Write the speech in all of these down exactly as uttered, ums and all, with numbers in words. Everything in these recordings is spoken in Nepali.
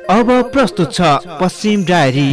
अब प्रस्तुत छ पश्चिम डायरी।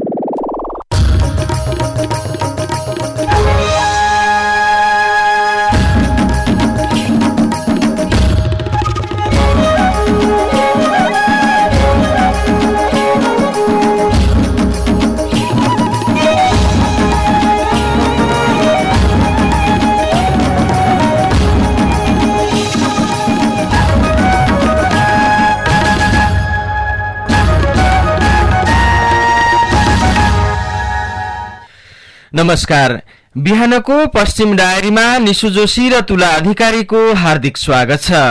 नमस्कार। बिहानको पश्चिम डायरीमा निशु जोशी र तुला अधिकारीको हार्दिक स्वागत छ।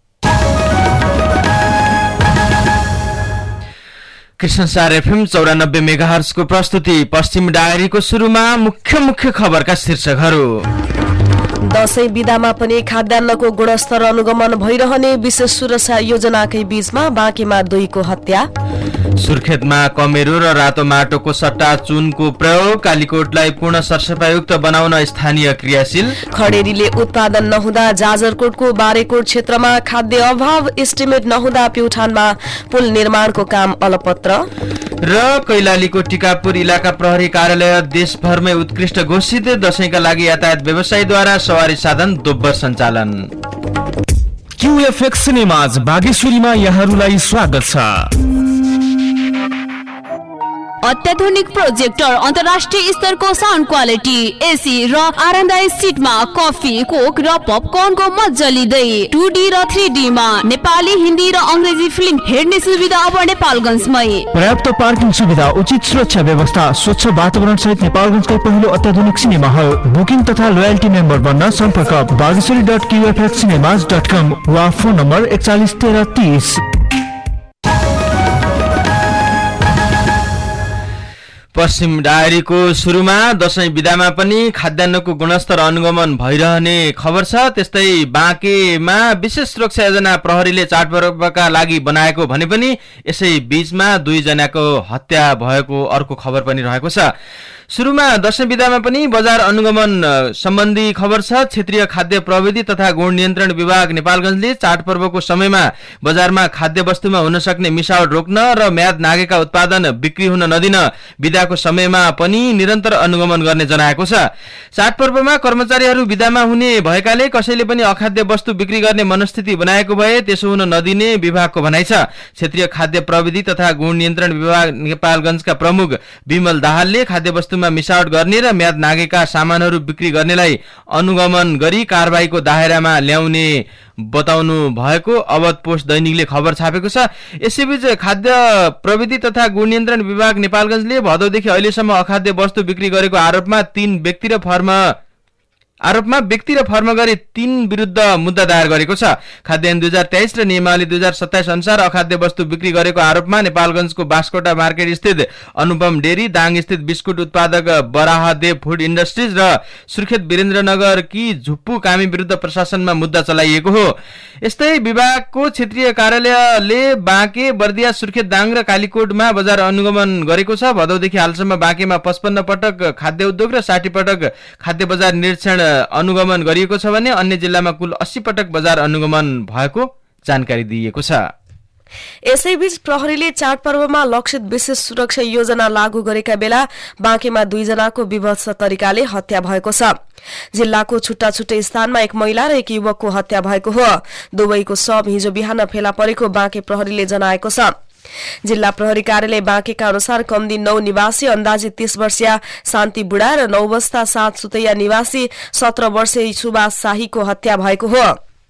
कृष्णसार एफएम चौरानब्बे मेगाहर्जको प्रस्तुति पश्चिम डायरीको सुरुमा मुख्य मुख्य खबरका शीर्षकहरू। दशैं बिदामा पनि खाद्यान्नको गुणस्तर अनुगमन भइरहने विशेष सुरक्षा योजनाकै बीचमा बाँकेमा दुईको हत्या। सुर्खेतमा कमेरो र रातो माटोको सट्टा चुनको प्रयोग, कालीकोटलाई पूर्ण सरसफाइयुक्त बनाउन स्थानीय क्रियाशील। खडेरीले उत्पादन नहुँदा जाजरकोटको बारेकोट क्षेत्रमा खाद्य अभाव, एस्टिमेट नहुँदा प्युठानमा पुल निर्माणको काम अलपत्र। र कैलालीको टिकापुर इलाका प्रहरी कार्यालय देशभरमै उत्कृष्ट घोषित, दशैंका लागि यातायात व्यवसायीद्वारा सवारी साधन दोब्बर सञ्चालन। क्यूएफएक्स सिनेमाज बागेश्वरीमा यहाँहरूलाई स्वागत छ। अत्याधुनिक प्रोजेक्टर, अन्तर्राष्ट्रिय स्तरको साउन्ड क्वालिटी, एसी र आरामदायी सिटमा कफी, कोक र पपकर्नको मज्जा लिँदै टू डी र थ्री डी मा नेपाली, हिन्दी र अंग्रेजी फिल्म हेर्ने सुविधा अब नेपालगञ्जमै। पर्याप्त पार्किङ सुविधा, उचित सुरक्षा व्यवस्था, स्वच्छ वातावरण सहित नेपालगञ्जकै पहिलो अत्याधुनिक सिनेमा हल। बुकिङ तथा लोयल्टी मेम्बर बन्न सम्पर्क Bageshwari dot QFX cinemas dot com वा फोन नम्बर एकचालिस तेह्र तीस। पश्चिम डायरीको सुरुमा दशैं बिदामा पनि खाद्यान्नको गुणस्तर अनुगमन भइरहने खबर छ। त्यस्तै बाँकेमा विशेष सुरक्षा योजना प्रहरीले चाडपर्वका लागि बनाएको भने पनि यसै बीचमा दुईजनाको हत्या भएको अर्को खबर पनि रहेको छ। सुरुमा दशैं बिदामा पनि बजार अनुगमन सम्बन्धी खबर छ। क्षेत्रीय खाद्य प्रविधि तथा गुण नियन्त्रण विभाग नेपालगञ्जले चाडपर्वको समयमा बजारमा खाद्य वस्तुमा हुन सक्ने मिसावट रोक्न र म्याद नागेका उत्पादन बिक्री हुन नदिन बिदाको समयमा पनि निरन्तर अनुगमन गर्ने जनाएको छ। चाडपर्वमा कर्मचारीहरू बिदामा हुने भएकाले कसैले पनि अखाद्य वस्तु बिक्री गर्ने मनस्थिति बनाएको भए त्यसो हुन नदिने विभागको भनाइ छ। क्षेत्रीय खाद्य प्रविधि तथा गुण नियन्त्रण विभाग नेपालगञ्जका प्रमुख विमल दाहालले खाद्य वस्तु मिसावट गर्ने र म्याद नागेका सामानहरू बिक्री गर्नेलाई अनुगमन गरी कारबाहीको दायरामा ल्याउने बताउनु भएको अवध पोस्ट दैनिकले खबर छापेको छ। यसैबीच खाद्य प्रविधि तथा गुण नियन्त्रण विभाग नेपालगञ्जले भदौदेखि अहिलेसम्म अखाद्य वस्तु बिक्री गरेको आरोपमा तीन व्यक्ति र फर्म आरोपमा व्यक्ति र फर्म गरी तीन विरुद्ध मुद्दा दायर गरेको छ। खाद्य ऐन दुई हजार तेइस र नियमावली दुई हजार सत्ताइस अनुसार अखाद्य वस्तु बिक्री गरेको आरोपमा नेपालगञ्जको बास्कोटा मार्केट स्थित अनुपम डेरी, दाङ स्थित बिस्कुट उत्पादक बराहदेव फूड इन्डस्ट्रिज र सुर्खेत वीरेन्द्रनगर कि झुप्पु कामी विरुद्ध प्रशासनमा मुद्दा चलाइएको हो। यस्तै विभागको क्षेत्रीय कार्यालयले बाँके, बर्दिया, सुर्खेत, दाङ र कालीकोटमा बजार अनुगमन गरेको छ। भदौदेखि हालसम्म बाँकेमा पचपन्न पटक खाद्य उद्योग र साठी पटक खाद्य बजार निरीक्षण अनुगमन गरिएको छ भने अन्य जिल्लामा कुल अस्सी पटक बजार अनुगमन भएको जानकारी दिइएको छ। यसैबीच प्रहरीले चाडपर्वमा लक्षित विशेष सुरक्षा योजना लागू गरेका बेला बाँकेमा दुईजनाको विभत्स तरिकाले हत्या भएको छ। जिल्लाको छुट्टा छुट्टै स्थानमा एक महिला र एक युवकको हत्या भएको हो। दुवैको शव हिजो बिहान फेला परेको बाँके प्रहरीले जनाएको छ। जिल्ला प्रहरी कार्यालय बाँकेका अनुसार कम्दी नौ निवासी अन्दाजी तीस वर्षीय शान्ति बुढा र नौ बस्ता सात सुतैया निवासी सत्र वर्षीय सुभाष शाहीको हत्या भएको हो।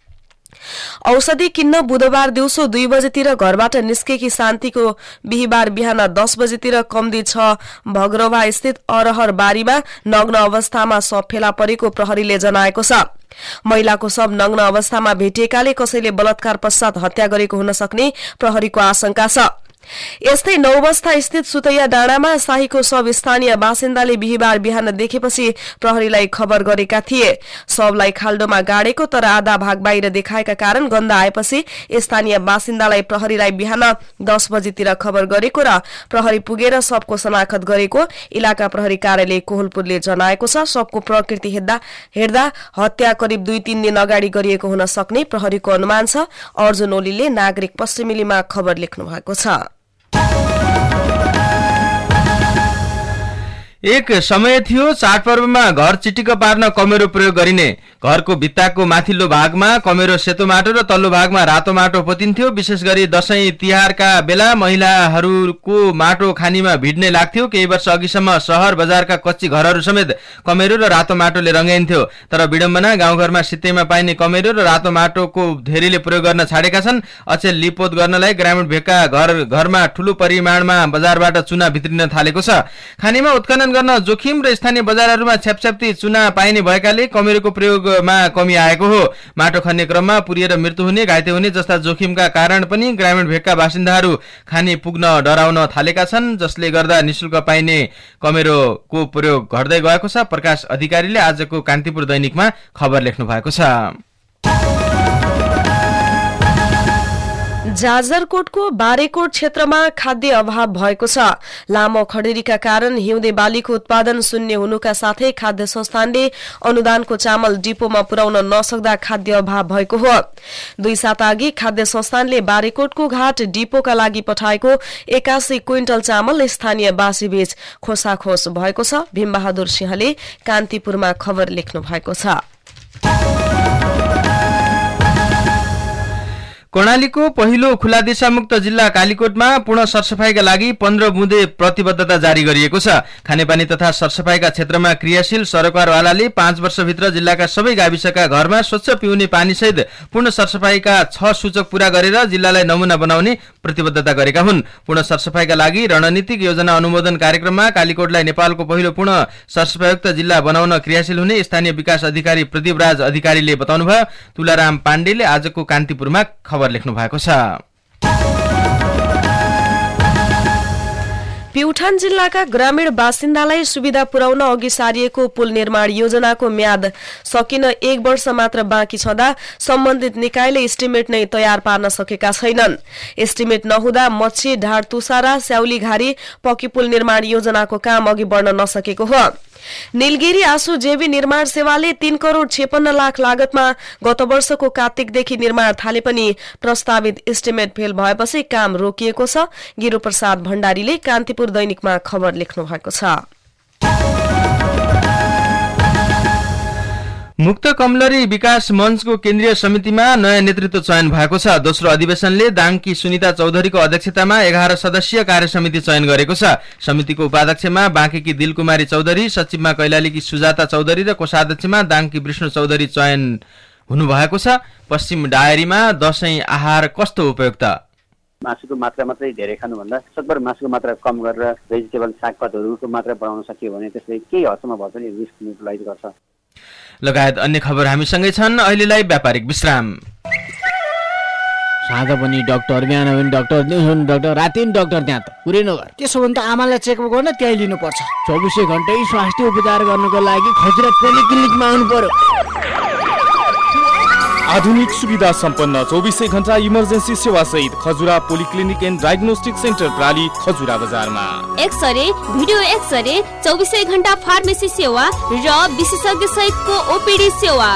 औषधि किन्न बुधबार दिउँसो दुई बजेतिर घरबाट निस्केकी शान्तिको बिहिबार बिहान दस बजेतिर कम्दी छ भगरवा स्थित अरहर बारीमा नग्न अवस्थामा शव फेला परेको प्रहरीले जनाएको छ। महिलाको शव नग्न अवस्थामा भेटिएकाले कसैले बलात्कार पश्चात हत्या गरेको हुन सक्ने प्रहरीको आशंका छ। यस्तै नौबस्ता स्थित सुतैया डाँडामा शाहीको शव स्थानीय बासिन्दाले बिहिबार बिहान देखेपछि प्रहरीलाई खबर गरेका थिए। शवलाई खाल्डोमा गाडेको तर आधा भाग बाहिर देखाएका कारण गन्ध आएपछि स्थानीय बासिन्दालाई प्रहरीलाई बिहान दस बजेतिर खबर गरेको र प्रहरी पुगेर शवको शनाखत गरेको इलाका प्रहरी कार्यालय कोहलपुरले जनाएको छ। शवको प्रकृति हेर्दा हेर्दा हत्या करिब दुई तीन दिन अगाडि गरिएको हुन सक्ने प्रहरीको अनुमान छ। अर्जुन ओलीले नागरिक पश्चिमेलीमा खबर लेख्नु भएको छ। एक समय थियो चाडपर्वमा घर चिटिक्क पार्न कमेरो प्रयोग गरिने। घरको भित्ताको माथिल्लो भागमा कमेरो सेतो माटो र तल्लो भागमा रातो माटो पोतिन्थ्यो। विशेष गरी दशैं तिहारका बेला महिलाहरूको माटो खानीमा भिड्ने लाग्थ्यो। केही वर्ष अघिसम्म सहर बजारका कच्ची घरहरू समेत कमेरो र रातो माटोले रङ्गाइन्थ्यो। तर विडम्बना, गाउँघरमा सित्तैमा पाइने कमेरो र रातो माटोको धेरैले प्रयोग गर्न छाडेका छन्। अचेल लिपोत गर्नलाई ग्रामीण भेगका घर घरमा ठूलो परिमाणमा बजारबाट चुना भित्रिन थालेको छ। खानीमा उत्खनन गर्न जोखिम र स्थानीय बजारहरूमा छ्यापछ्याप्ती चुना पाइने भएकाले कमेरोको प्रयोगमा कमी आएको हो। माटो खन्ने क्रममा पुरिएर मृत्यु हुने, घाइते हुने जस्ता जोखिमका कारण पनि ग्रामीण भेगका बासिन्दाहरू खानी पुग्न डराउन थालेका छन्, जसले गर्दा निशुल्क पाइने कमेरोको प्रयोग घट्दै गएको छ। प्रकाश अधिकारीले आजको कान्तिपुर दैनिकमा खबर लेख्नु भएको छ। जाजरकोटको बारेकोट क्षेत्रमा खाद्य अभाव भएको छ। लामो खडेरीका कारण हिउँदे बालीको उत्पादन शून्य हुनुका साथै खाद्य संस्थानले अनुदानको चामल डिपोमा पुर्याउन नसक्दा खाद्य अभाव भएको हो। दुई साता अघि खाद्य संस्थानले बारेकोटको घाट डिपोका लागि पठाएको एकासी क्विन्टल चामल स्थानीय बासी बीच खोसाखोस भएको छ। भीमबहादुर सिंहले कान्तिपुरमा खबर लेख्नु भएको छ। कर्णालीको पहिलो खुला दिशामुक्त जिल्ला कालीकोटमा पूर्ण सरसफाईका लागि पन्ध्र बुँदे प्रतिबद्धता जारी गरिएको छ। खानेपानी तथा सरसफाईका क्षेत्रमा क्रियाशील सरकारवालाले पाँच वर्षभित्र जिल्लाका सबै गाविसका घरमा स्वच्छ पिउने पानीसहित पूर्ण सरसफाईका छ सूचक पूरा गरेर जिल्लालाई नमुना बनाउने प्रतिबद्धता गरेका हुन्। पूर्ण सरसफाईका लागि रणनीतिक योजना अनुमोदन कार्यक्रममा कालीकोटलाई नेपालको पहिलो पूर्ण सरसफाईयुक्त जिल्ला बनाउन क्रियाशील हुने स्थानीय विकास अधिकारी प्रदीपराज अधिकारीले बताउनुभयो। तुलाराम पाण्डेले आजको कान्तिपुरमा खबर लेख्नु भएको छ। प्युठान जिल्लाका ग्रामीण बासिन्दालाई सुविधा पुर्याउन अघि सारिएको पुल निर्माण योजनाको म्याद सकिन एक वर्ष मात्र बाँकी छँदा सम्बन्धित निकायले एस्टिमेट नै तयार पार्न सकेका छैनन्। एस्टिमेट नहुँदा मच्छी ढाड तुसारा स्याउली घारी पक्की पुल निर्माण योजनाको काम अघि बढ्न नसकेको हो। नीलगिरी आसु जेबी निर्माण सेवाले तीन करोड़ छेपन्न लाख लागतमा गत वर्षको कार्तिकदेखि निर्माण थाले पनि प्रस्तावित एस्टिमेट फेल भएपछि काम रोकिएको छ। गिरो प्रसाद भण्डारीले कान्तिपुर दैनिकमा खबर लेख्नु भएको छ। मुक्त कमलरी विकास मञ्चको केन्द्रीय समितिमा नयाँ नेतृत्व चयन भएको छ। दोस्रो अधिवेशनले दाङकी सुनिता चौधरीको अध्यक्षतामा एघार सदस्यीय कार्य समिति चयन गरेको छ। समितिको उपाध्यक्षमा बाँकेकी दिलकुमारी चौधरी, सचिवमा कैलालीकी सुजाता चौधरी र कोषाध्यक्षमा दाङकी विष्णु चौधरी चयन हुनुभएको छ। पश्चिम डायरीमा दशैं आहार कस्तो उपयुक्त? मासुको मात्रा मात्रै धेरै खानुभन्दा सकभर मासुको मात्रा कम गरेर भेजिटेबल सागपातहरूको मात्रा बढाउन सकियो भने त्यसले केही हदसम्म भए पनि रिस्क न्युट्रलाइज गर्छ। लगायत अन्य खबर हामीसँगै छन्। अहिलेलाई व्यापारिक विश्राम। साँझ पनि डाक्टर, बिहान पनि डाक्टर, दिउँसो पनि डाक्टर, राति पनि डाक्टर, त्यहाँ त पुरै नगर। त्यसो भने त आमालाई चेकअप गर्न त्यहीँ लिनुपर्छ। चौबिसै घन्टै स्वास्थ्य उपचार गर्नको लागि खजुरा पोलिक्लिनिकमा आउनु पर्यो। आधुनिक सुविधा सम्पन्न चौबिसै घण्टा इमर्जेन्सी सेवा सहित Khajura polyclinic and diagnostic center प्राली खजुरा बजारमा। एक्सरे, भिडियो एक्सरे, चौबिसै घण्टा फार्मेसी सेवा र विशेषज्ञ सहितको ओपीडी सेवा।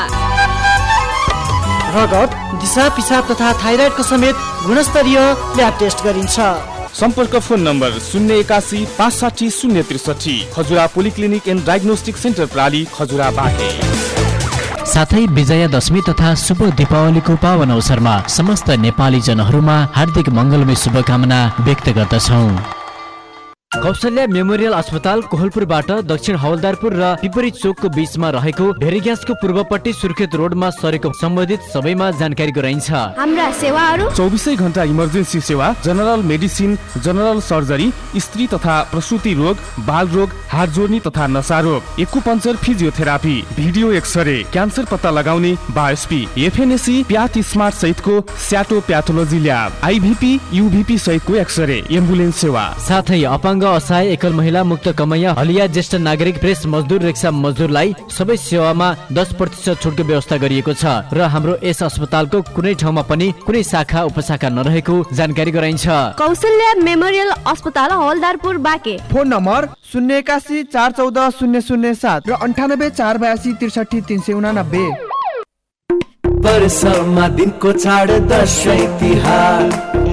रगत, दिशा पिसाब तथा थाइराइडको समेत गुणस्तरीय ल्याब टेस्ट गरिन्छ। सम्पर्क फोन नम्बर शून्य एकासी पाँच साठी शून्य त्रिसठी। Khajura polyclinic and diagnostic center प्राली खजुरा बाँके। साथै विजया दशमी तथा शुभ दीपावलीको पावन अवसरमा समस्त नेपाली जनहरूमा हार्दिक मङ्गलमय शुभकामना व्यक्त गर्दछौँ। कौशल्या मेमोरियल अस्पताल कोहलपुरबाट दक्षिण हवलदारपुर र पिपरी चोकको बीचमा रहेको भेरी ग्यासको पूर्वपट्टि सुर्खेत रोडमा सरेको सम्बन्धित सबैमा जानकारी गराइन्छ। हाम्रा सेवाहरू चौबिसै घण्टा इमर्जेन्सी सेवा, जनरल मेडिसिन, जनरल सर्जरी, स्त्री तथा प्रसुति रोग, बाल रोग, हात जोड्ने तथा नशा रोग, acupuncture, physiotherapy, video x-ray, cancer पत्ता लगाउने, बायोस्पी, एफएनएसी, प्याथ स्मार्ट सहितको स्याटो प्याथोलोजी ल्याब, आइभीपी, युभीपी सहितको एक्सरे, एम्बुलेन्स सेवा। साथै अपाङ्ग, असहाय, एकल महिला, मुक्त कमैया, हलिया, ज्येष्ठ नागरिक, प्रेस मजदुर, रिक्सा मजदुरलाई सबै सेवामा दस प्रतिशत छुटको व्यवस्था गरिएको छ र हाम्रो यस अस्पतालको कुनै ठाउँमा पनि कुनै शाखा उपशाखा नरहेको जानकारी गराइन्छ। कौशल्या मेमोरियल अस्पताल हवलदारपुर बाँके। फोन नम्बर शून्य एकासी चार चौध शून्य शून्य सात र अन्ठानब्बे चार बयासी त्रिसठी तीन सय उनानब्बे। वर्षमा दिनको चाड दशैं तिहार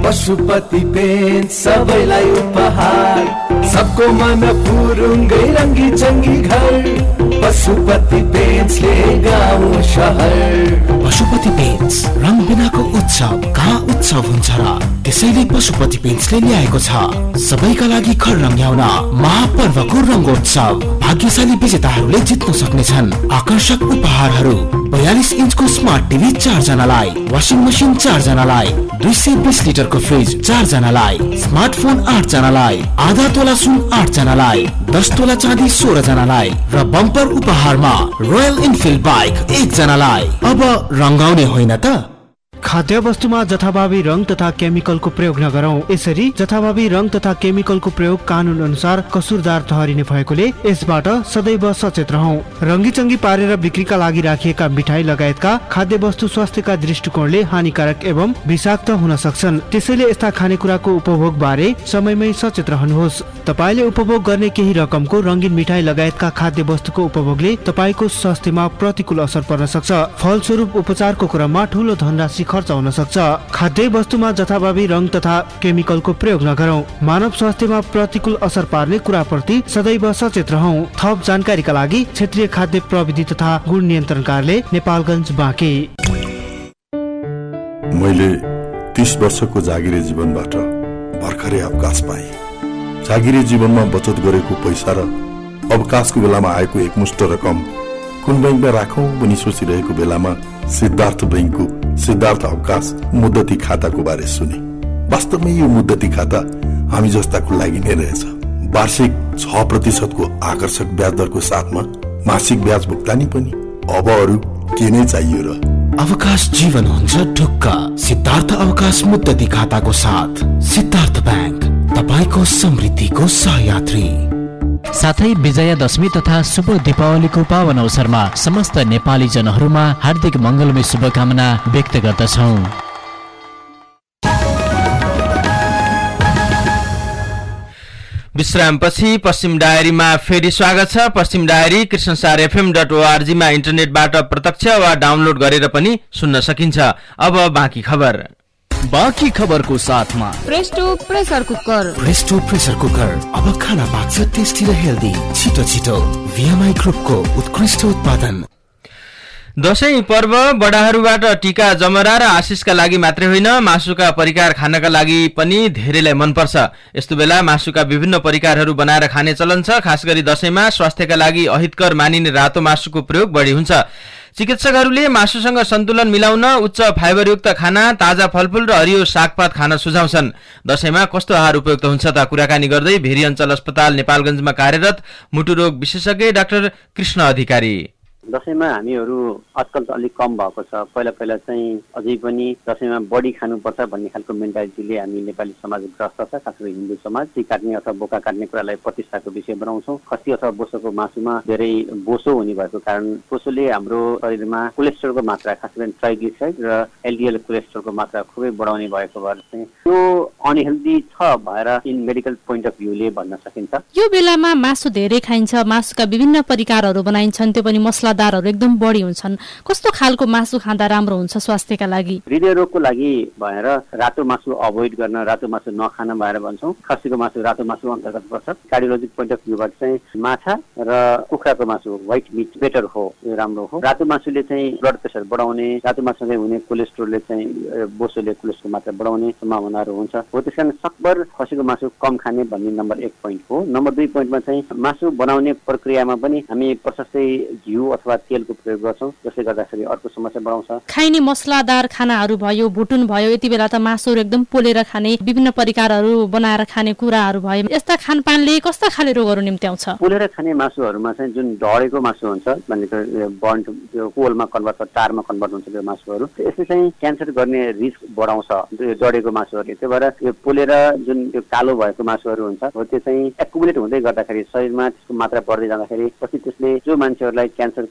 पशुपति पेन्ट सबैलाई उपहार, सबको मन फुरुङ्गै रङ्गी चङ्गी घर, पशुपति पेन्ट्सले गाउँ सहर। पशुपति पेन्ट्स रङ बिनाको उत्सव कहाँ उत्सव हुन्छ र, त्यसैले पशुपति पेन्ट्सले ल्याएको छ सबैका लागि घर रङ्ग्याउन महापर्वको रङ्गोत्सव। भाग्यशाली विजेताहरूले जित्न सक्नेछन् आकर्षक उपहारहरू। बयालिस इन्चको स्मार्ट टिभी चार जनालाई, वासिङ मसिन चार जनालाई, दुई सय बीस लिटरको फ्रिज चार जनालाई, स्मार्टफोन आठ जनालाई, आधा तोला सुन आठ जनालाई, दस तोला चाँदी सोह्र जनालाई र बम्पर उपहारमा रोयल इनफिल्ड बाइक एक जनालाई। अब रङ्गाउने होइन त। खाद्य वस्तुमा जथाभावी रङ तथा केमिकलको प्रयोग नगरौं। यसरी जथाभावी रङ तथा केमिकलको प्रयोग कानून अनुसार कसुरदार ठहरिने भएकोले यसबाट सदैव सचेत रहौं। रङ्गीचङ्गी पारेर बिक्रीका लागि राखिएका मिठाई लगायतका खाद्य वस्तु स्वास्थ्यका दृष्टिकोणले हानिकारक एवं विषाक्त हुन सक्छन्। त्यसैले यस्ता खानेकुराको उपभोग बारे समयमै सचेत रहनुहोस्। तपाईले उपभोग गर्ने केही रकमको रङ्गीन मिठाई लगायतका खाद्य वस्तुको उपभोगले तपाईको स्वास्थ्यमा प्रतिकूल असर पर्न सक्छ। फलस्वरूप उपचारको क्रममा ठूलो धनराशि खर्च हुन सक्छ। खाद्य वस्तुमा जथाभावी रङ तथा केमिकलको प्रयोग नगरौं। मानव स्वास्थ्यमा प्रतिकूल असर पार्ने कुराप्रति सदैव सचेत रहौं। थप जानकारीका लागि क्षेत्रीय खाद्य प्रविधि तथा गुण नियन्त्रण कार्यालय नेपालगञ्ज बाँके। मैले तीस वर्षको जागिरे जीवनबाट भर्खरै अवकाश पाएँ। जागिरे जीवनमा बचत गरेको पैसा र अवकाशको बेलामा आएको एकमुष्ट रकम कुन बैंकमा राखौं भनी सोचिरहेको बेलामा सिद्धार्थ बैंकको सिद्धार्थ अवकाश मुद्दती खाताको बारे सुने। वास्तवमै यो मुद्दती खाता हामी जस्ताको लागि नै रहेछ। वार्षिक छ प्रतिशतको आकर्षक ब्याज दरको साथमा मासिक ब्याज भुक्तानी पनि। अब अरू के नै चाहियो र। अवकाश जीवन हुन्छ ढुक्क। सिद्धार्थ अवकाश मुद्दती खाताको साथ सिद्धार्थ बैंक, तपाईको समृद्धिको सहयात्री। साथै विजया दशमी तथा शुभ दीपावलीको पावन अवसरमा समस्त नेपाली जनहरूमा हार्दिक मंगलमय शुभकामना व्यक्त गर्दछौं। विश्रामपछि पश्चिम डायरीमा फेरि स्वागत छ। Paschim diary Krishnasar FM dot ORG मा इन्टरनेटबाट प्रत्यक्ष वा डाउनलोड गरेर पनि सुन्न सकिन्छ। अब बाँकी खबर। बाँकी खबरको साथमा presto pressure cooker. Presto pressure cooker अब खाना पाक्छ टेस्टी र हेल्दी। छिटो छिटो भिएमआई ग्रुपको उत्कृष्ट उत्पादन। दशैं पर्व बडाहरूबाट टीका जमरा र आशिषका लागि मात्रै होइन, मासुका परिकार खानका लागि पनि धेरैलाई मनपर्छ। यस्तो बेला मासुका विभिन्न परिकारहरू बनाएर खाने चलन छ। खास गरी दशैंमा स्वास्थ्यका लागि अहितकर मानिने रातो मासुको प्रयोग बढी हुन्छ। चिकित्सकहरूले मासुसँग सन्तुलन मिलाउन उच्च फाइबरयुक्त खाना, ताजा फलफूल र हरियो सागपात खान सुझाउँछन्। दशैंमा कस्तो आहार उपयुक्त हुन्छ त कुराकानी गर्दै भेरी अञ्चल अस्पताल नेपालगञ्जमा कार्यरत मुटुरोग विशेषज्ञ डाक्टर कृष्ण अधिकारी। दशैंमा हामीहरू आजकल त अलिक कम भएको छ। पहिला पहिला चाहिँ अझै पनि दशैंमा बढी खानुपर्छ भन्ने खालको मेन्टालिटीले हामी नेपाली समाज ग्रस्त छ। खास गरी हिन्दू समाज ती काट्ने अथवा बोका काट्ने कुरालाई प्रतिष्ठाको विषय बनाउँछौँ। खसी अथवा बोसोको मासुमा धेरै बोसो हुने भएको कारण बोसोले हाम्रो शरीरमा कोलेस्ट्रोलको मात्रा, खास गरी ट्राइग्लिसराइड र एलडिएल कोलेस्ट्रोलको मात्रा खुबै बढाउने भएको भएर चाहिँ यो अनहेल्दी छ भएर इन मेडिकल पोइन्ट अफ भ्यूले भन्न सकिन्छ। यो बेलामा मासु धेरै खाइन्छ, मासुका विभिन्न परिकारहरू बनाइन्छन्, त्यो पनि मसला दारहरू एकदम बढी हुन्छन्। कस्तो खालको मासु खाँदा राम्रो हुन्छ स्वास्थ्यका लागि? हृदय रोगको लागि भएर रातो मासु अभोइड गर्न, रातो मासु नखान भएर भन्छौँ। खसीको मासु रातो मासु अन्तर्गत पर्छ। कार्डियोलोजिक पोइन्ट अफ भ्यूबाट चाहिँ माछा र कुखुराको मासु व्हाइट मिट बेटर हो, यो राम्रो हो। रातो मासुले चाहिँ ब्लड प्रेसर बढाउने, रातो मासुले हुने कोलेस्ट्रोलले चाहिँ बोसोले कोलेस्ट्रोल मात्रा बढाउने सम्भावनाहरू हुन्छ। हो त्यस कारण सकभर खसीको मासु कम खाने भन्ने नम्बर एक पोइन्ट हो। नम्बर दुई पोइन्टमा चाहिँ मासु बनाउने प्रक्रियामा पनि हामी प्रशस्तै घिउ अथवा तेलको प्रयोग गर्छौं, जसले गर्दाखेरि अर्को समस्या बढाउँछ। खाइने मसलादार खानाहरू भयो, भुटुन भयो, यति बेला त मासुहरू एकदम पोलेर खाने, विभिन्न परिकारहरू बनाएर खाने कुराहरू भयो, यस्ता खानपानले कस्ता खाले रोगहरू निम्त्याउँछ? पोलेर खाने मासुहरूमा चाहिँ जुन ढडेको मासु हुन्छ भनेको बन्ड कोलमा कन्भर्ट र टारमा कन्भर्ट हुन्छ त्यो मासुहरू, यसले चाहिँ क्यान्सर गर्ने रिस्क बढाउँछ त्यो जडेको मासुहरूले। त्यही भएर यो पोलेर जुन त्यो कालो भएको मासुहरू हुन्छ हो त्यो चाहिँ एकुमुलेट हुँदै गर्दाखेरि शरीरमा त्यसको मात्रा बढ्दै जाँदाखेरि पछि त्यसले जो मान्छेहरूलाई क्यान्सर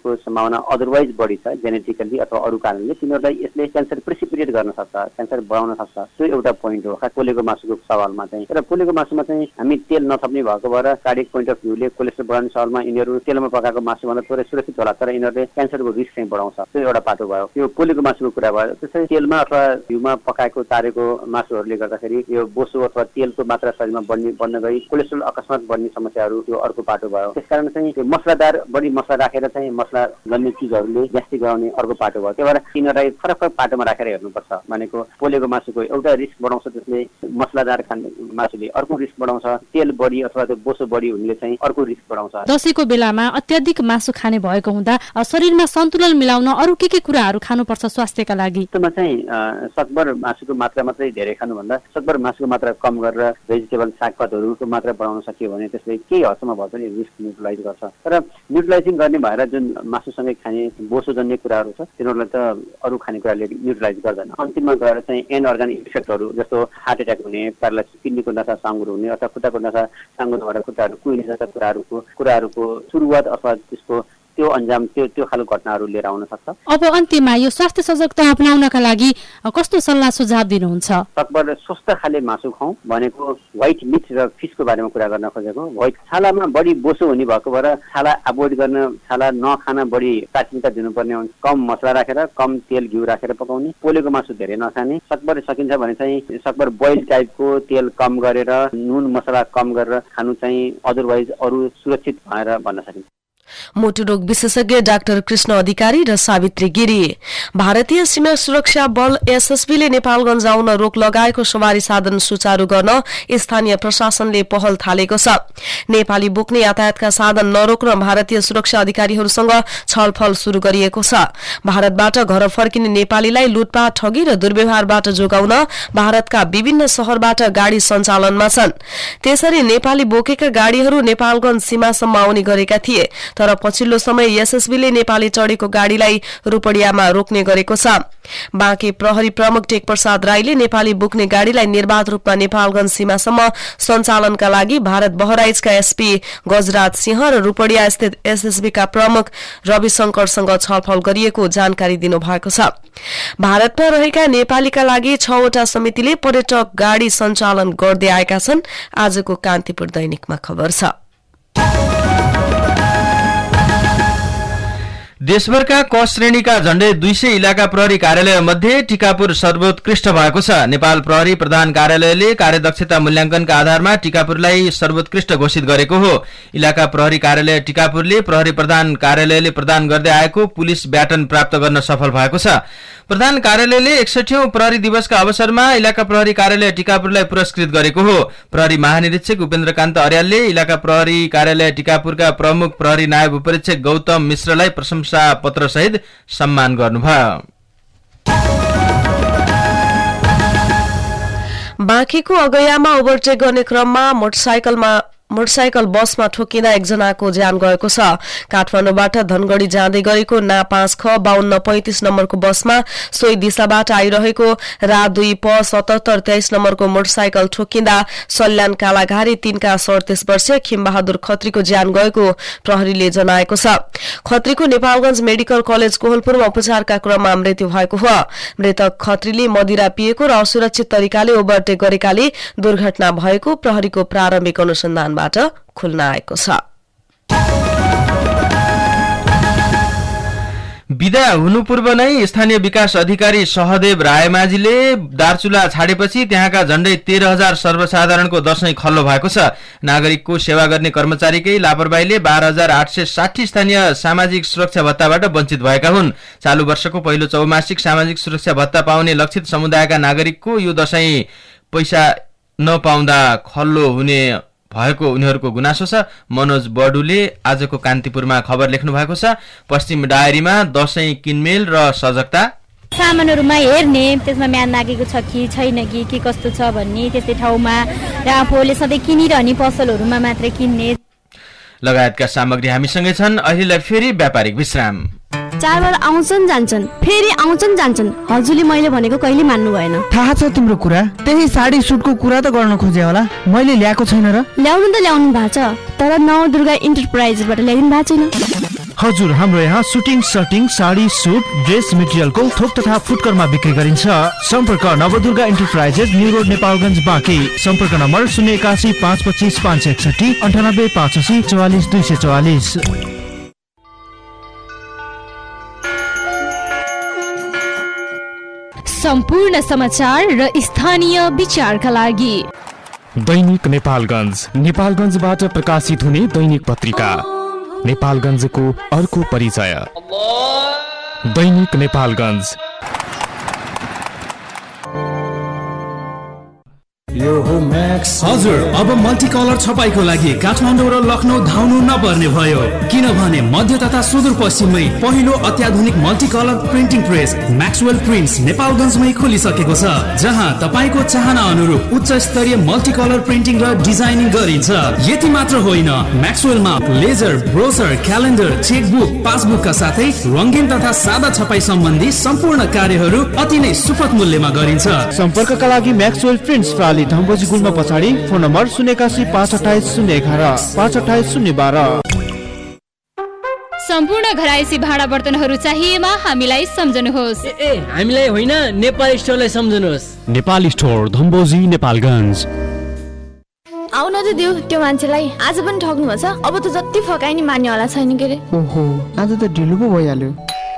क्यान्सरको सम्भावना अदरवाइज बढी छ जेनेटिकली अथवा अरू कारणले तिनीहरूलाई यसले क्यान्सर प्रेसिपिटेट गर्न सक्छ, क्यान्सर बढाउन सक्छ। त्यो एउटा पोइन्ट हो पोलेको मासुको सवालमा चाहिँ। र पोलेको मासुमा चाहिँ हामी तेल नथप्ने भएको भएर कार्डियक पोइन्ट अफ भ्यूले कोलेस्ट्रोल बढाउने सवालमा यिनीहरू तेलमा पकाएको मासुभन्दा थोरै सुरक्षित होला, तर यिनीहरूले क्यान्सरको रिस्क चाहिँ बढाउँछ। त्यो एउटा पाटो भयो, यो पोलेको मासुको कुरा भयो। त्यसै तेलमा अथवा घिउमा पकाएको तारेको मासुहरूले गर्दाखेरि यो बोसो अथवा तेलको मात्रा शरीरमा बढ्ने बढ्न गई कोलेस्ट्रोल अकस्मात बढ्ने समस्याहरू यो अर्को पाटो भयो। त्यसकारण चाहिँ त्यो मसलादार बढी मसला राखेर चाहिँ मसला गन्ने चिजहरूले ग्यास्ट्रिक गराउने अर्को पाटो भयो। त्यही भएर तिनीहरूलाई फरक फरक पाटोमा राखेर हेर्नुपर्छ। भनेको पोलेको मासुको एउटा रिस्क बढाउँछ, त्यसले मसलादार खाने मासुले अर्को रिस्क बढाउँछ, तेल बढी अथवा त्यो बोसो बढी हुनेले चाहिँ अर्को रिस्क बढाउँछ। दशैंको बेलामा अत्याधिक मासु खाने भएको हुँदा शरीरमा सन्तुलन मिलाउन अरू के के कुराहरू खानुपर्छ स्वास्थ्यका लागि? त्यसमा चाहिँ सकभर मासुको मात्रा मात्रै धेरै खानुभन्दा सकभर मासुको मात्रा कम गरेर भेजिटेबल सागपातहरूको मात्रा बढाउन सकियो भने त्यसले केही हदसम्म भए पनि रिस्क न्युट्रलाइज गर्छ। तर न्युट्रलाइजिङ गर्ने भएर जुन मासुसँगै खाने बोसोजन्य कुराहरू छ तिनीहरूलाई त अरू खानेकुराले न्युट्रलाइज गर्दैन। अन्तिममा गएर चाहिँ एन अर्गानिक इफेक्टहरू जस्तो हार्ट एट्याक हुने, प्यारालाइसिस, किडनीको नसा साङ्गुरो हुने अथवा खुट्टाको नसा साङ्गुरो भएर खुट्टाहरू कुहिने जस्ता कुराहरूको कुराहरूको सुरुवात अथवा त्यसको त्यो अन्जाम त्यो त्यो खालको घटनाहरू लिएर आउन सक्छ। अब अन्त्यमा यो स्वास्थ्य सजगता अपनाउनका लागि कस्तो सल्लाह सुझाव दिनुहुन्छ? सकभर स्वस्थ खाले मासु खाउँ भनेको व्हाइट मिट र फिसको बारेमा कुरा गर्न खोजेको। व्हाइट छालामा बढी बोसो हुने भएको भएर छाला एभोइड गर्न, छाला नखान बढी प्राथमिकता दिनुपर्ने हुन्छ। कम मसला राखेर कम तेल घिउ राखेर पकाउने, पोलेको मासु धेरै नखाने, सकभर सकिन्छ भने चाहिँ सकभर बोइल टाइपको तेल कम गरेर नुन मसला कम गरेर खानु चाहिँ अदरवाइज अरू सुरक्षित भएर भन्न सकिन्छ। मोटु रोग विशेषज्ञ डाक्टर कृष्ण अधिकारी र सावित्री गिरी। भारतीय सीमा सुरक्षा बल एसएसबीले नेपालगञ्ज आउन रोक लगाएको सवारी साधन सुचारू गर्न स्थानीय प्रशासनले पहल थालेको छ। नेपाली बोक्ने यातायातका साधन नरोक्न भारतीय सुरक्षा अधिकारीहरूसँग छलफल शुरू गरिएको छ। भारतबाट घर फर्किने नेपालीलाई लुटपाट, ठगी र दुर्व्यवहारबाट जोगाउन भारतका विभिन्न शहरबाट गाड़ी सञ्चालनमा छन्। त्यसरी नेपाली बोकेका गाड़ीहरू नेपालगञ्ज सीमासम्म आउने गरेका थिए, तर पछिल्लो समय एसएसबीले नेपाली चढेको गाड़ीलाई रूपडियामा रोक्ने गरेको छ। बाँके प्रहरी प्रमुख टेक प्रसाद राईले नेपाली बोक्ने गाड़ीलाई निर्बाध रूपमा नेपालगञ्ज सीमासम्म सञ्चालनका लागि भारत बहराइचका एसपी गजराज सिंह र रूपडिया स्थित एसएसबीका प्रमुख रविशंकरसँग छलफल गरिएको जानकारी दिनुभएको छ। भारतमा रहेका नेपालीका लागि छवटा समितिले पर्यटक गाड़ी सञ्चालन गर्दै आएका छन्। आजको कान्तिपुर दैनिकमा खबर छ। देशभरका क श्रेणीका झण्डै दुई सय इलाका प्रहरी कार्यालय मध्ये टिकापुर सर्वोत्कृष्ट भएको छ। नेपाल प्रहरी प्रधान कार्यालयले कार्यदक्षता मूल्याङ्कनका आधारमा टिकापुरलाई सर्वोत्कृष्ट घोषित गरेको हो। इलाका प्रहरी कार्यालय टिकापुरले प्रहरी प्रधान कार्यालयले प्रदान गर्दै आएको पुलिस ब्याटन प्राप्त गर्न सफल भएको छ। प्रधान कार्यालयले एकसठीऔं प्रहरी दिवसका अवसरमा इलाका प्रहरी कार्यालय टिकापुरलाई पुरस्कृत गरेको हो। प्रहरी महानिरीक्षक उपेन्द्रकान्त अर्यालले इलाका प्रहरी कार्यालय टिकापुरका प्रमुख प्रहरी नायब उपरीक्षक गौतम मिश्रलाई प्रशंसा पत्र सहित सम्मान गर्नुभयो। बाँकेको अगयामा ओभरटेक गर्ने क्रममा मोटरसाइकलमा मोटरसाइकल बसमा ठोकिँदा एकजनाको ज्यान गएको छ। काठमाडौँबाट धनगढ़ी जाँदै गरेको ना पाँच ख बाहन्न पैंतिस नम्बरको बसमा सोही दिशाबाट आइरहेको रा दुई प सतहत्तर तेइस नम्बरको मोटरसाइकल ठोकिँदा सल्यान कालाघारी तीनका सडतीस वर्षीय खिमबहादुर खत्रीको ज्यान गएको प्रहरीले जनाएको छ। खत्रीको नेपालगञ्ज मेडिकल कलेज कोहलपुरमा उपचारका क्रममा मृत्यु भएको हो। मृतक खत्रीले मदिरा पिएको र असुरक्षित तरिकाले ओभरटेक गरेकाले दुर्घटना भएको प्रहरीको प्रारम्भिक अनुसन्धान खुल्न आएको छ। विदा हुनु पूर्व नै स्थानीय विकास अधिकारी सहदेव रायमाझीले दार्चुला छाडेपछि त्यहाँका झण्डै तेह्र हजार सर्वसाधारणको दशैं खल्लो भएको छ। नागरिकको सेवा गर्ने कर्मचारीकै लापरवाहीले बाह्र हजार आठ सय साठी स्थानीय सामाजिक सुरक्षा भत्ताबाट वञ्चित भएका हुन्। चालू वर्षको पहिलो चौमासिक सामाजिक सुरक्षा भत्ता पाउने लक्षित समुदायका नागरिकको यो दशैं पैसा नपाउँदा खल्लो हुने भएको उनीहरूको गुनासो छ। मनोज बडुले आजको कान्तिपुरमा खबर लेख्नु भएको छ। पश्चिम डायरीमा दशैं किनमेल र सजगता सामानहरुमा हेर्ने, त्यसमा म्याद लागेको छ कि छैन कि के कस्तो छ भन्ने, त्यस्तै ठाउँमा र आफूले सधैँ किनिरहने पसलहरुमा मात्र किन्ने लगायतका सामग्री हामीसँगै छन्। अहिले फेरि व्यापारिक विश्राम। चारबार आउँछन् जान्छन्, फेरि आउँछन् जान्छन्। हजुरले मैले भनेको कहिले मान्नु भएन। थाहा छ तिम्रो कुरा, त्यही साडी सुटको कुरा त गर्न खोजे होला। मैले ल्याएको छैन र? ल्याउनु त ल्याउनु भएको छ, तर नौ दुर्गा इन्टरप्राइजबाट ल्याइदिनु भएको छैन। हजुर, हाम्रो यहाँ suiting, shirting, sari, suit, dress मेटेरियलको थोक तथा फुटकरमा बिक्री गरिन्छ। सम्पर्क Navadurga enterprises, new road, Nepalgunj, Banke. सम्पर्क नम्बर शून्य एकासी पाँच पच्चिस पाँच सय एकसठी अन्ठानब्बे पाँच असी चौवालिस दुई सय चौवालिस। सम्पूर्ण समाचार र स्थानीय विचारका लागि दैनिक नेपालगञ्ज, नेपालगञ्जबाट प्रकाशित हुने दैनिक पत्रिका नेपालगञ्जको अर्को परिचय। दैनिक नेपालगञ्ज। यो हो म्याक्स। हजुर, अब मल्टी कलर छपाईको लागि काठमाडौँ र लखनऊ धाउनु नपर्ने भयो, किनभने मध्य तथा सुदूरपश्चिममै पहिलो अत्याधुनिक multi colour printing press Maxwell prints नेपालगञ्जमै खोलिसकेको छ, जहाँ तपाईँको चाहना अनुरूप उच्च स्तरीय मल्टी कलर प्रिन्टिङ र डिजाइनिङ गरिन्छ। यति मात्र होइन, म्याक्सवेलमा लेजर, ब्रोसर, क्यालेन्डर, चेकबुक, पासबुकका साथै रङ्गीन तथा सादा छपाई सम्बन्धी सम्पूर्ण कार्यहरू अति नै सुपथ मूल्यमा गरिन्छ। सम्पर्कका लागि म्याक्सवेल प्रिन्ट्स प्राली धम्बोजी गुल्मा पछाडि, फोन नम्बर शून्य एकासी पाँच अठाइस शून्य एघार पाँच अठाइस शून्य बाह्र। सम्पूर्ण घरायसी भाँडा बर्तनहरू चाहिएमा हामीलाई सम्झनुहोस्। ए हामीलाई होइन, नेपाल स्टोरलाई सम्झनुहोस्। नेपाल स्टोर, धम्बोजी, नेपालगञ्ज। आउ न त देऊ, त्यो मान्छेलाई आज पनि ठग्नु भएछ। अब त जति फकाइ नि मान्नेवाला छैन के रे। ओहो, आज त ढिलो पो भइहाल्यो।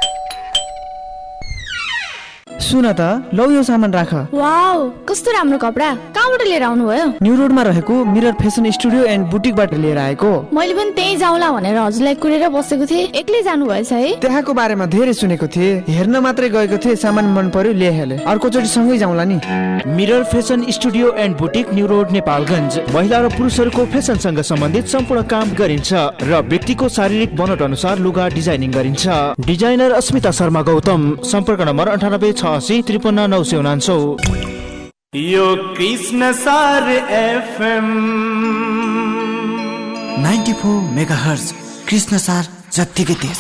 सुन त, लौ यो सामान राख। वाउ, कस्तो राम्रो कपडा। कहाँबाट लिएर आउनु भयो? न्यू रोडमा रहेको मिरर फेसन स्टुडियो एन्ड बुटिकबाट लिएर आएको। मैले पनि त्यही जाउँला भनेर हजुरलाई कुरेर बसेको थिएँ। एक्लै जानु भएछ है? त्यहाँको बारेमा धेरै सुनेको थिएँ, हेर्न मात्रै गएको थिएँ, सामान मन पर्यो ल्याइहालेँ। अर्कोचोटि सँगै जाउँला नि। Mirror fashion studio and boutique, new road, Nepalgunj. महिला र पुरुषहरूको फेसनसँग सम्बन्धित सम्पूर्ण काम गरिन्छ र व्यक्तिको शारीरिक बनोट अनुसार लुगा डिजाइनिङ गरिन्छ। डिजाइनर अस्मिता शर्मा गौतम। सम्पर्क नम्बर अन्ठानब्बे छ असी त्रिपन्न नौ सय उनान्सौ। यो Krishnasar FM ninety four megahertz, Krishnasar जत्तिकै तेज।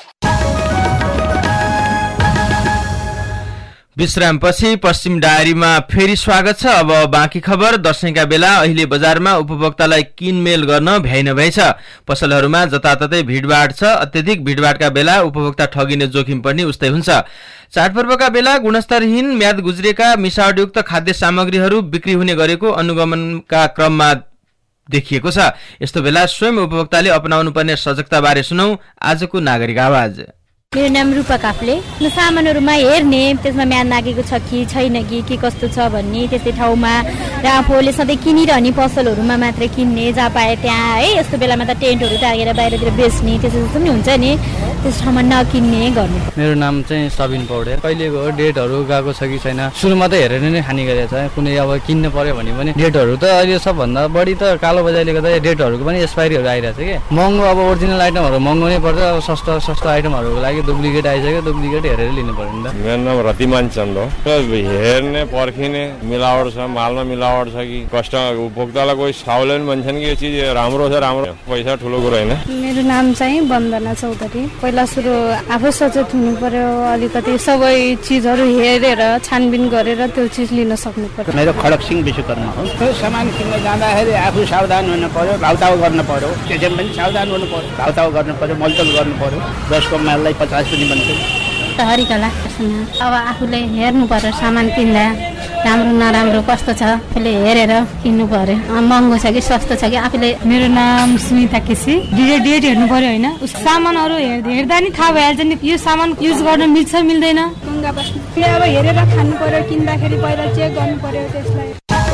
विश्रामपछि पश्चिम डायरीमा फेरि स्वागत छ। अब बाँकी खबर। दशैंका बेला अहिले बजारमा उपभोक्तालाई किनमेल गर्न भ्याइ नभ्याइ छ। पसलहरूमा जताततै भिडभाड छ। अत्यधिक भिडभाडका बेला उपभोक्ता ठगिने जोखिम पनि उस्तै हुन्छ। चाडपर्वका बेला गुणस्तरहीन, म्याद गुज्रेका, मिसावटयुक्त खाद्य सामग्रीहरू बिक्री हुने गरेको अनुगमनका क्रममा देखिएको छ। यस्तो बेला स्वयं उपभोक्ताले अपनाउनु पर्ने सजगताबारे सुनौ आजको नागरिक आवाज। मेरो नाम रूपा काफ्ले। सामानहरूमा हेर्ने, त्यसमा म्याद लागेको छ कि छैन कि के कस्तो छ भन्ने, त्यस्तै ठाउँमा र आफूले सधैँ किनिरहने पसलहरूमा मात्रै किन्ने, जहाँ पाए त्यहाँ है। यस्तो बेलामा त टेन्टहरू टाँगेर बाहिरतिर बेच्ने, त्यस्तो जस्तो पनि हुन्छ नि, त्यस ठाउँमा नकिन्ने गर्नु। मेरो नाम चाहिँ सबिन पौडेल। कहिलेको डेटहरू गएको छ कि छैन सुरुमा त हेरेर नै खाने गरेको छ। कुनै अब किन्नु पर्यो भने पनि डेटहरू त अहिले सबभन्दा बढी त कालो बजारले गर्दा डेटहरूको पनि एक्सपायरीहरू आइरहेको छ कि। महँगो अब ओरिजिनल आइटमहरू महँगो नै पर्छ। अब सस्तो सस्तो आइटमहरूको लागि डुप्लिकेट आइसक्यो, डुप्लिकेट हेरेर लिनु पर्यो नि त। मेरो नाम रतिमान चन्द हो। हेर्ने पर्खिने, मिलावट छ, मालमा मिलावट छ कि कस्टमर उपभोक्तालाई कोही साउले पनि भन्छन् कि यो चिज राम्रो छ, राम्रो पैसा ठुलो कुरो होइन। मेरो नाम चाहिँ वन्दना चौधरी। पहिला सुरु आफै सचेत हुनु पर्यो, अलिकति सबै चिजहरू हेरेर छानबिन गरेर त्यो चिज लिन सक्नु पर्यो। मेरो खडक सिंह विश्वकर्मा हो। त्यो सामान किन्न जाँदाखेरि आफू सावधान हुनु पर्यो, भाउताउ गर्नु पर्यो। त्यसमा पनि सावधान हुनु पर्यो, भाउताउ गर्नु पर्यो, मोलतोल गर्नु पर्यो। दसको माललाई पचास पनि भन्छ। हरिकला अब आफूले हेर्नु पर्यो, सामान किन्दा राम्रो नराम्रो कस्तो छ आफूले हेरेर किन्नु पर्यो। महँगो छ कि सस्तो छ कि आफूले। मेरो नाम सुनिता केसी। डेट डेट हेर्नु पर्यो होइन, सामानहरू हेर्दा नि थाहा भइहाल्छ नि यो सामान युज गर्न मिल्छ मिल्दैन। ढुङ्गा बस्नु अब हेरेर खानु पर्यो, किन्दाखेरि पहिला चेक गर्नु पर्यो त्यसलाई।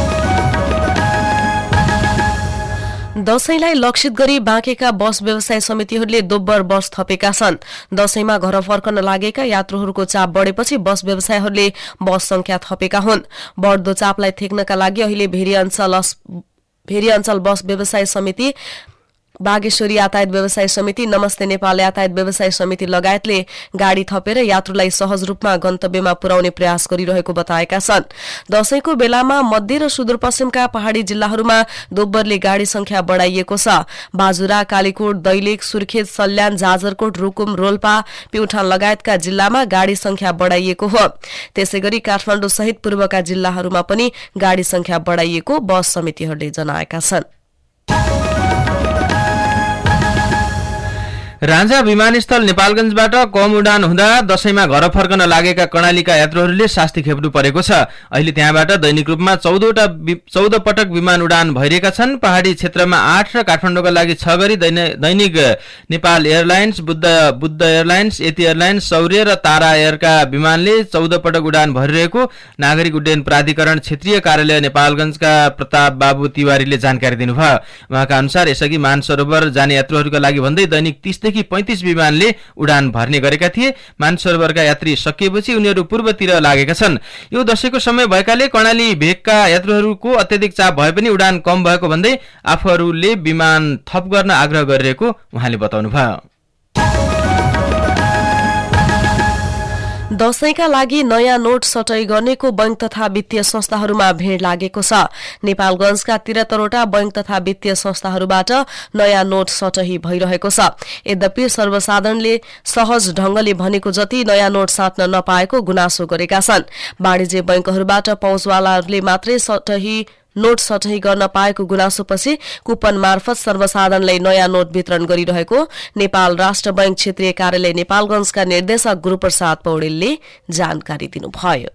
दशैंलाई लक्षित गरी बाँकेका बस व्यवसाय समितिहरूले दोब्बर बस थपेका छन्। दशैंमा घर फर्कन लागेका यात्रुहरूको चाप बढेपछि बस व्यवसायहरूले बस संख्या थपेका हुन्। बढ्दो चापलाई थेक्नका लागि अहिले भेरी अञ्चल भेरी अञ्चल बस व्यवसाय समिति, बागेश्वरी यातायात व्यवसाय समिति, नमस्ते नेपाल यातायात व्यवसाय समिति लगायतले गाडी थपेर यात्रुलाई सहज रूपमा गन्तव्यमा पुर्याउने प्रयास गरिरहेको बताएका छन्। दशैंको बेलामा मध्य र सुदूरपश्चिमका पहाड़ी जिल्लाहरूमा दोब्बरले गाडी संख्या बढ़ाइएको छ। बाजुरा, कालीकोट, दैलेख, सुर्खेत, सल्यान, जाजरकोट, रुकुम, रोल्पा, प्युठान लगायतका जिल्लामा गाडी संख्या बढ़ाइएको हो। त्यसैगरी काठमाडौँ सहित पूर्वका जिल्लाहरूमा पनि गाडी संख्या बढ़ाइएको बस समितिहरूले जनाएका छन्। राजा विमानस्थल नेपालगञ्जबाट कम उडान हुँदा दशैंमा घर फर्कन लागेका कर्णालीका यात्रुहरूले शास्ति खेप्नु परेको छ। अहिले त्यहाँबाट दैनिक रूपमा चौधवटा चौध पटक विमान उडान भइरहेका छन्। पहाडी क्षेत्रमा आठ र काठमाडौँका लागि छ गरी दैनिक Nepal airlines, Buddha Buddha airlines, Yeti airlines, Shaurya र तारा एयरका विमानले चौध पटक उडान भरिरहेको नागरिक उड्डयन प्राधिकरण क्षेत्रीय कार्यालय नेपालगञ्जका प्रताप बाबु तिवारीले जानकारी दिनुभयो। उहाँका अनुसार यसअघि मानसरोवर जाने यात्रुहरूका लागि भन्दै दैनिक तीस देखि पैंतीस विमानले उडान भर्ने गरेका थिए। मानसरोवरका यात्री सकिएपछि उनीहरू पूर्वतिर लागेका छन्। यो दशैंको समय भएकाले कर्णाली भेगका यात्रुहरूको अत्यधिक चाप भए पनि उडान कम भएको भन्दै आफूहरूले विमान थप गर्न आग्रह गरिरहेको उहाँले बताउनुभयो। दशैंका लागि नयाँ नोट सटै गर्नेको बैंक तथा वित्तीय संस्थाहरूमा भीड़ लागेको छ। नेपालगञ्जका त्रिहत्तरवटा बैंक तथा वित्तीय संस्थाहरूबाट नयाँ नोट सटही भइरहेको छ। यद्यपि सर्वसाधारणले सहज ढंगले भनेको जति नयाँ नोट साट्न नपाएको गुनासो गरेका छन्। वाणिज्य बैंकहरूबाट पहुँचवालाहरूले मात्रै सटही नोट सटही गर्न पाएको गुनासोपछि कुपन मार्फत सर्वसाधारणलाई नयाँ नोट वितरण गरिरहेको नेपाल राष्ट्र बैंक क्षेत्रीय कार्यालय नेपालगञ्जका निर्देशक गुरूप्रसाद पौडेलले जानकारी दिनुभयो।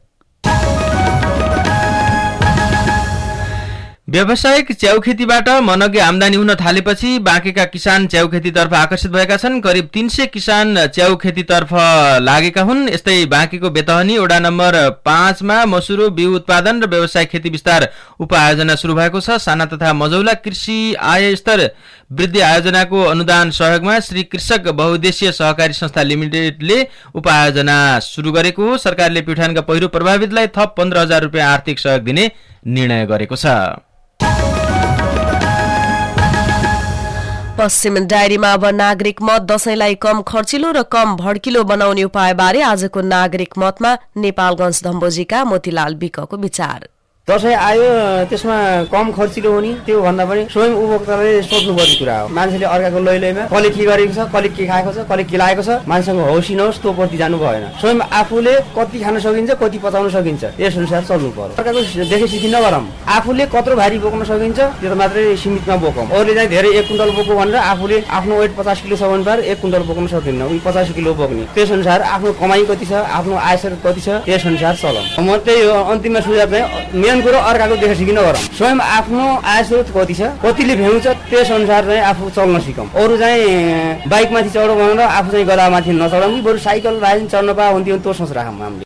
व्यावसायिक च्याउखेतीबाट मनग्गे आमदानी हुन थालेपछि बाँकेका किसान च्याउखेतीतर्फ आकर्षित भएका छन्। करिब तीन सय किसान च्याउखेतीतर्फ लागेका हुन्। यस्तै बाँकेको बेतहनी वडा नम्बर पाँचमा मसुरो बिउ उत्पादन र व्यावसायिक खेती विस्तार उपआयोजना शुरू भएको छ। साना तथा मझौला कृषि आय स्तर वृद्धि आयोजनाको अनुदान सहयोगमा श्री कृषक बहुद्देश्य सहकारी संस्था लिमिटेडले उपआयोजना शुरू गरेको हो। सरकारले प्युठानका पहिरो प्रभावितलाई थप पन्ध्र हजार रुपियाँ आर्थिक सहयोग दिने निर्णय गरेको छ। पश्चिम डायरीमा अब नागरिक मत दशैंलाई कम खर्चिलो र कम भड्किलो बनाउने उपायबारे आजको नागरिक मतमा नेपालगञ्ज धम्बोजीका मोतीलाल विकको विचार। दशैं आयो त्यसमा कम खर्चिलो हुने त्यो भन्दा पनि स्वयं उपभोक्ताले सोच्नुपर्ने कुरा हो। मान्छेले अर्काको लै लैमा कसले के गरेको छ, कसले के खाएको छ, कसले के लागेको छ, मान्छेसँग हौसी नहोस् त्यो प्रति जानु भएन। स्वयं आफूले कति खान सकिन्छ, कति पचाउन सकिन्छ यस अनुसार चल्नु पर्यो। अर्काको देखि सिखि नगरौँ। आफूले कत्रो भारी बोक्न सकिन्छ त्यो त मात्रै सीमितमा बोकौँ। अरूले चाहिँ धेरै एक कुइन्टल बोक्यो भनेर आफूले आफ्नो वेट पचास किलो छ भने पार एक कुइन्टल बोक्न सकिन्न, उही पचास किलो बोक्ने। त्यस अनुसार आफ्नो कमाई कति छ, आफ्नो आय स्रोत कति छ त्यस अनुसार चलौँ। म त्यही हो अन्तिममा सुझाव चाहिँ मेन कुरो अर्काको देखा सिकि नगरौँ। स्वयं आफ्नो आय स्रोत कति छ, कतिले भ्याउँछ त्यस अनुसार चाहिँ आफू चल्न सिकौँ। अरू चाहिँ बाइकमाथि चढौँ भनेर आफू चाहिँ गधामाथि नचढौँ कि बरु साइकल राइड चढ्न पाए हुन्थ्यो त्यो सोच राखौँ हामीले।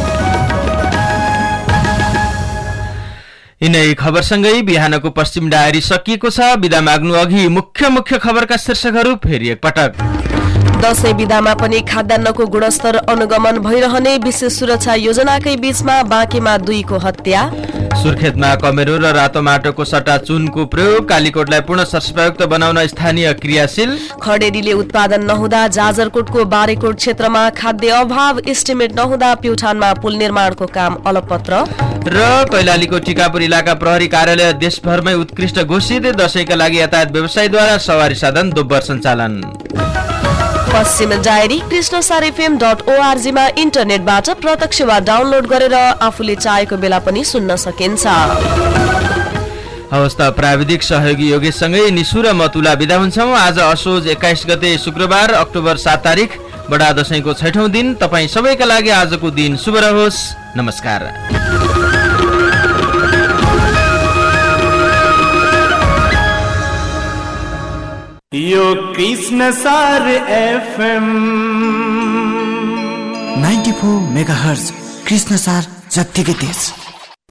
यिनै खबरसँगै बिहानको पश्चिम डायरी सकिएको छ। बिदा माग्नु अघि मुख्य मुख्य खबरका शीर्षकहरू फेरि एकपटक। दशैं विधामा पनि खाद्यान्नको गुणस्तर अनुगमन भइरहने विशेष सुरक्षा योजनाकै बीचमा बाँकेमा दुईको हत्या। सुर्खेतमा कमेरो र रातो माटोको सट्टा चुनको प्रयोग, कालीकोटलाई पूर्ण शस्त्रप्रयुक्त बनाउन स्थानीय क्रियाशील। खडेरीले उत्पादन नहुँदा जाजरकोटको बारेकोट क्षेत्रमा खाद्य अभाव, एस्टिमेट नहुँदा प्युठानमा पुल निर्माणको काम अलपत्र। र कैलालीको टिकापुर इलाका प्रहरी कार्यालय देशभरमै उत्कृष्ट घोषित, दशैंका लागि यातायात व्यवसायद्वारा सवारी साधन दोब्बर सञ्चालन। Paschim diary Krishnasar FM dot ORG मा इन्टरनेटबाट प्रत्यक्ष वा डाउनलोड गरेर आफूले चाहेको बेला पनि सुन्न सकिन्छ। हवस् त प्राविधिक सहयोगी योगेशसँगै निशु र मतुला बिदा हुन्छौँ। आज असोज एक्काइस गते शुक्रबार अक्टोबर सात तारिक बडा दशैंको छैठौं दिन। तपाईँ सबैका लागि आजको दिन शुभ रहोस्। नमस्कार। यो Krishnasar FM ninety four megahertz Krishnasar जत्तिकै तेज।